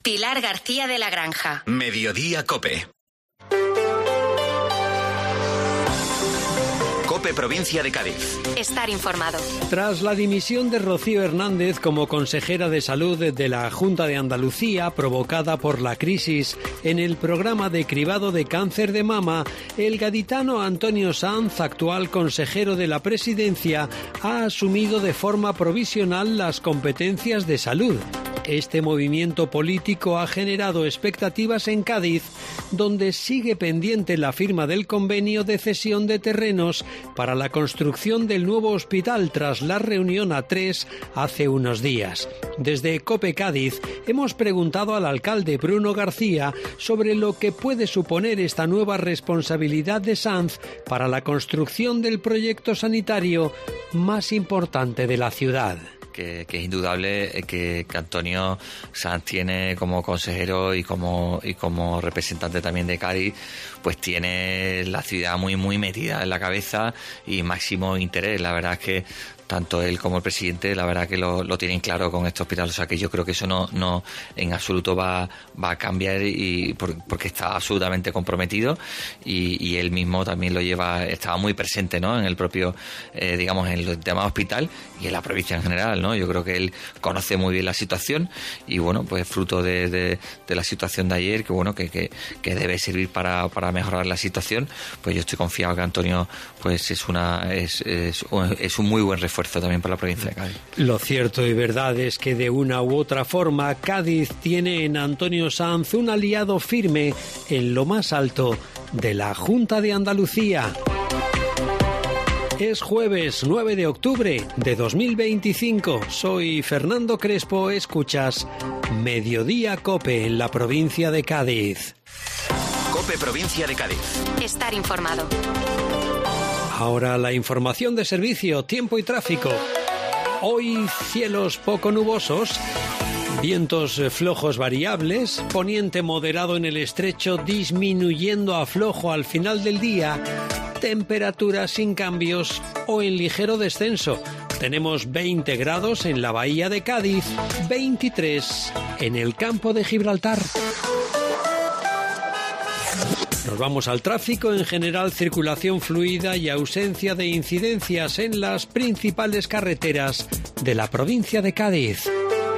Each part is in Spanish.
Pilar García de la Granja. Mediodía COPE. COPE Provincia de Cádiz. Estar informado. Tras la dimisión de Rocío Hernández como consejera de Salud de la Junta de Andalucía, provocada por la crisis en el programa de cribado de cáncer de mama, el gaditano Antonio Sanz, actual consejero de la Presidencia, ha asumido de forma provisional las competencias de salud. Este movimiento político ha generado expectativas en Cádiz, donde sigue pendiente la firma del convenio de cesión de terrenos para la construcción del nuevo hospital tras la reunión A3 hace unos días. Desde COPE Cádiz hemos preguntado al alcalde Bruno García sobre lo que puede suponer esta nueva responsabilidad de Sanz para la construcción del proyecto sanitario más importante de la ciudad. Que es indudable que Antonio Sanz tiene como consejero y como representante también de Cádiz, pues tiene la ciudad muy metida en la cabeza y máximo interés. La verdad es que tanto él como el presidente, la verdad que lo tienen claro con este hospital. O sea que yo creo que eso no en absoluto va a cambiar, y porque está absolutamente comprometido, y él mismo también estaba muy presente, ¿no?, en el propio, digamos, en el tema hospital y en la provincia en general, ¿no? Yo creo que él conoce muy bien la situación y bueno, pues fruto de la situación de ayer, que bueno, que debe servir para mejorar la situación, pues yo estoy confiado que Antonio pues es un muy buen refuerzo también para la provincia de Cádiz. Lo cierto y verdad es que de una u otra forma Cádiz tiene en Antonio Sanz un aliado firme en lo más alto de la Junta de Andalucía. Es jueves 9 de octubre de 2025. Soy Fernando Crespo. Escuchas Mediodía COPE en la provincia de Cádiz. COPE Provincia de Cádiz. Estar informado. Ahora la información de servicio, tiempo y tráfico. Hoy cielos poco nubosos, vientos flojos variables, poniente moderado en el estrecho disminuyendo a flojo al final del día, temperaturas sin cambios o en ligero descenso. Tenemos 20 grados en la bahía de Cádiz, 23 en el campo de Gibraltar. Nos vamos al tráfico. En general, circulación fluida y ausencia de incidencias en las principales carreteras de la provincia de Cádiz.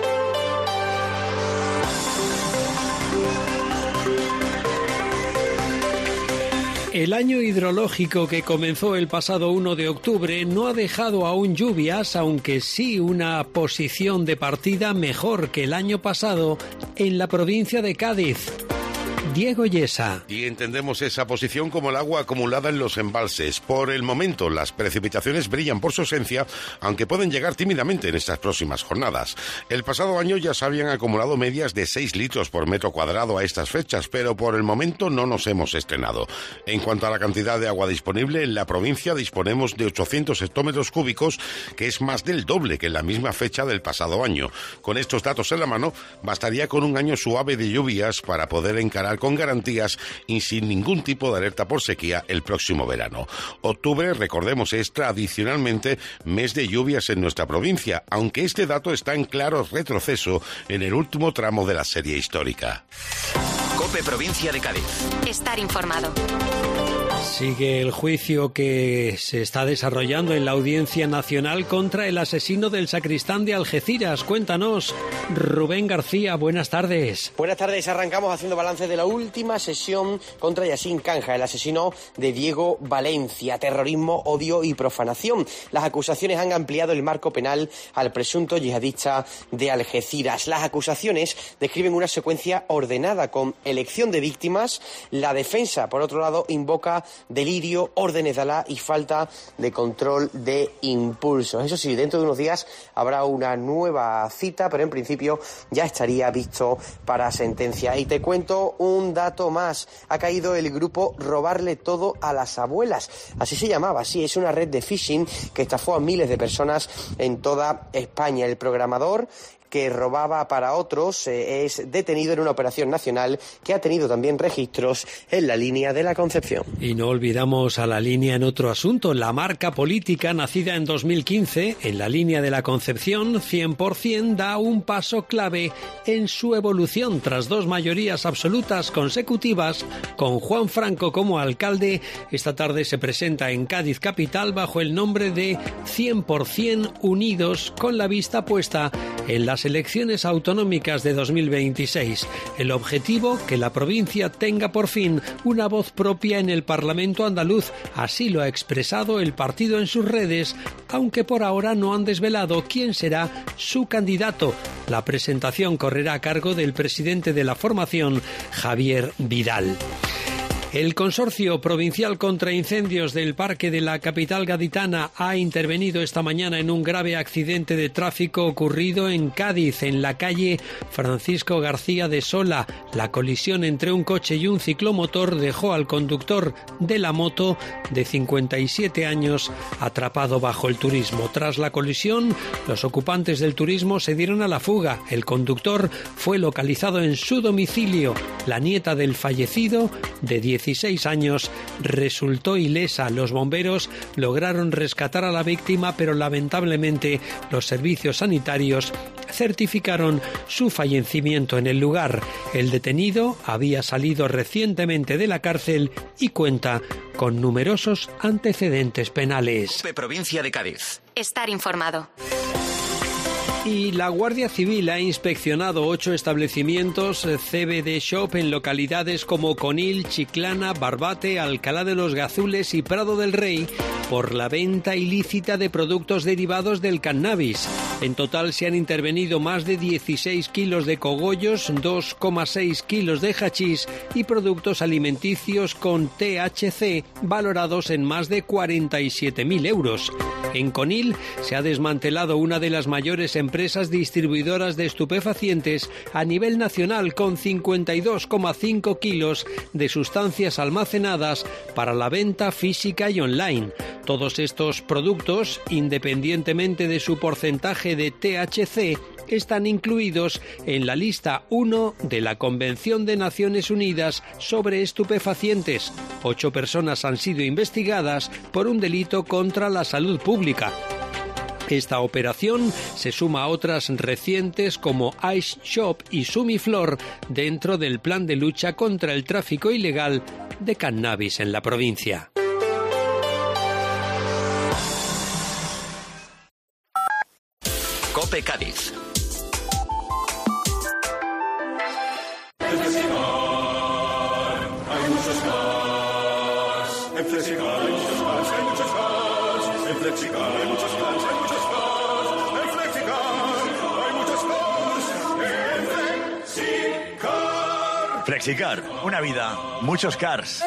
El año hidrológico que comenzó el pasado 1 de octubre no ha dejado aún lluvias, aunque sí una posición de partida mejor que el año pasado en la provincia de Cádiz. Diego Yesa. Y entendemos esa posición como el agua acumulada en los embalses. Por el momento, las precipitaciones brillan por su ausencia, aunque pueden llegar tímidamente en estas próximas jornadas. El pasado año ya se habían acumulado medias de 6 litros por metro cuadrado a estas fechas, pero por el momento no nos hemos estrenado. En cuanto a la cantidad de agua disponible, en la provincia disponemos de 800 hectómetros cúbicos, que es más del doble que en la misma fecha del pasado año. Con estos datos en la mano, bastaría con un año suave de lluvias para poder encarar con garantías y sin ningún tipo de alerta por sequía el próximo verano. Octubre, recordemos, es tradicionalmente mes de lluvias en nuestra provincia, aunque este dato está en claro retroceso en el último tramo de la serie histórica. COPE Provincia de Cádiz. Estar informado. Sigue el juicio que se está desarrollando en la Audiencia Nacional contra el asesino del sacristán de Algeciras. Cuéntanos, Rubén García, buenas tardes. Buenas tardes, arrancamos haciendo balance de la última sesión contra Yassín Canja, el asesino de Diego Valencia, terrorismo, odio y profanación. Las acusaciones han ampliado el marco penal al presunto yihadista de Algeciras. Las acusaciones describen una secuencia ordenada con elección de víctimas. La defensa, por otro lado, invoca delirio, órdenes de Alá y falta de control de impulsos. Eso sí, dentro de unos días habrá una nueva cita, pero en principio ya estaría visto para sentencia. Y te cuento un dato más. Ha caído el grupo Robarle Todo a las Abuelas. Así se llamaba, sí, es una red de phishing que estafó a miles de personas en toda España. El programador que robaba para otros, es detenido en una operación nacional que ha tenido también registros en la línea de la Concepción. Y no olvidamos a la línea en otro asunto. La marca política, nacida en 2015, en la línea de la Concepción, 100%, da un paso clave en su evolución tras 2 mayorías absolutas consecutivas. Con Juan Franco como alcalde, esta tarde se presenta en Cádiz capital bajo el nombre de 100% Unidos, con la vista puesta en las elecciones autonómicas de 2026. El objetivo, que la provincia tenga por fin una voz propia en el Parlamento andaluz. Así lo ha expresado el partido en sus redes, aunque por ahora no han desvelado quién será su candidato. La presentación correrá a cargo del presidente de la formación, Javier Vidal. El Consorcio Provincial contra Incendios del Parque de la capital gaditana ha intervenido esta mañana en un grave accidente de tráfico ocurrido en Cádiz, en la calle Francisco García de Sola. La colisión entre un coche y un ciclomotor dejó al conductor de la moto, de 57 años, atrapado bajo el turismo. Tras la colisión, los ocupantes del turismo se dieron a la fuga. El conductor fue localizado en su domicilio. La nieta del fallecido, de 16 años, resultó ilesa. Los bomberos lograron rescatar a la víctima, pero lamentablemente los servicios sanitarios certificaron su fallecimiento en el lugar. El detenido había salido recientemente de la cárcel y cuenta con numerosos antecedentes penales. Provincia de Cádiz. Estar informado. Y la Guardia Civil ha inspeccionado 8 establecimientos CBD Shop en localidades como Conil, Chiclana, Barbate, Alcalá de los Gazules y Prado del Rey por la venta ilícita de productos derivados del cannabis. En total se han intervenido más de 16 kilos de cogollos, 2,6 kilos de hachís y productos alimenticios con THC valorados en más de 47.000 euros. En Conil se ha desmantelado una de las mayores empresas distribuidoras de estupefacientes a nivel nacional, con 52,5 kilos de sustancias almacenadas para la venta física y online. Todos estos productos, independientemente de su porcentaje de THC, están incluidos en la lista 1 de la Convención de Naciones Unidas sobre estupefacientes. 8 personas han sido investigadas por un delito contra la salud pública. Esta operación se suma a otras recientes como Ice Shop y Sumiflor dentro del plan de lucha contra el tráfico ilegal de cannabis en la provincia. COPE Cádiz. Flexicar, una vida, muchos cars.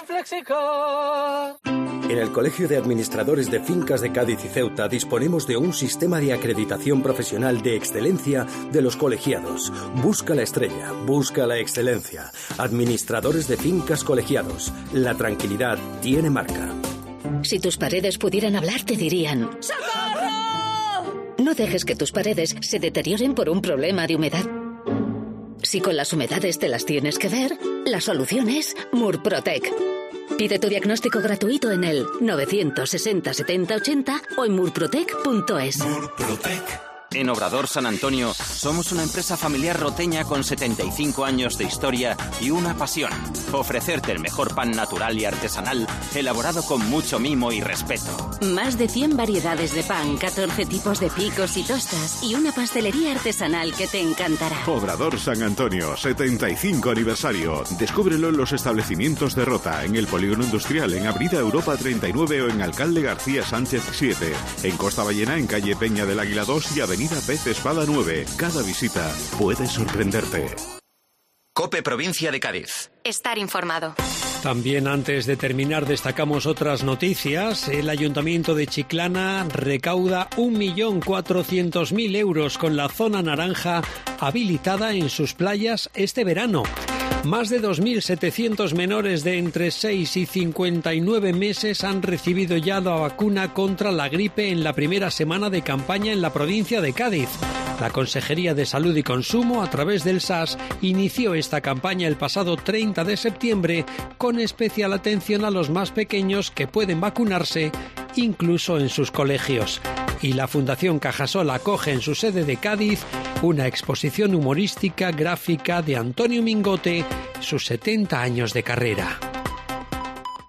En el Colegio de Administradores de Fincas de Cádiz y Ceuta disponemos de un sistema de acreditación profesional de excelencia de los colegiados. Busca la estrella, busca la excelencia. Administradores de Fincas colegiados. La tranquilidad tiene marca. Si tus paredes pudieran hablar, te dirían: ¡socorro! No dejes que tus paredes se deterioren por un problema de humedad. Si con las humedades te las tienes que ver, la solución es Murprotec. Pide tu diagnóstico gratuito en el 960 70 80 o en murprotec.es. Murprotec. En Obrador San Antonio somos una empresa familiar roteña con 75 años de historia y una pasión: ofrecerte el mejor pan natural y artesanal, elaborado con mucho mimo y respeto. Más de 100 variedades de pan, 14 tipos de picos y tostas y una pastelería artesanal que te encantará. Obrador San Antonio, 75 aniversario. Descúbrelo en los establecimientos de Rota, en el Polígono Industrial, en Avenida Europa 39 o en Alcalde García Sánchez 7. En Costa Ballena, en calle Peña del Águila 2 y Avenida Pez Espada 9. Cada visita puede sorprenderte. COPE Provincia de Cádiz. Estar informado. También, antes de terminar, destacamos otras noticias. El Ayuntamiento de Chiclana recauda 1.400.000 euros con la zona naranja habilitada en sus playas este verano. Más de 2.700 menores de entre 6 y 59 meses han recibido ya la vacuna contra la gripe en la primera semana de campaña en la provincia de Cádiz. La Consejería de Salud y Consumo, a través del SAS, inició esta campaña el pasado 30 de septiembre con especial atención a los más pequeños que pueden vacunarse incluso en sus colegios. Y la Fundación Cajasol acoge en su sede de Cádiz una exposición humorística gráfica de Antonio Mingote, sus 70 años de carrera.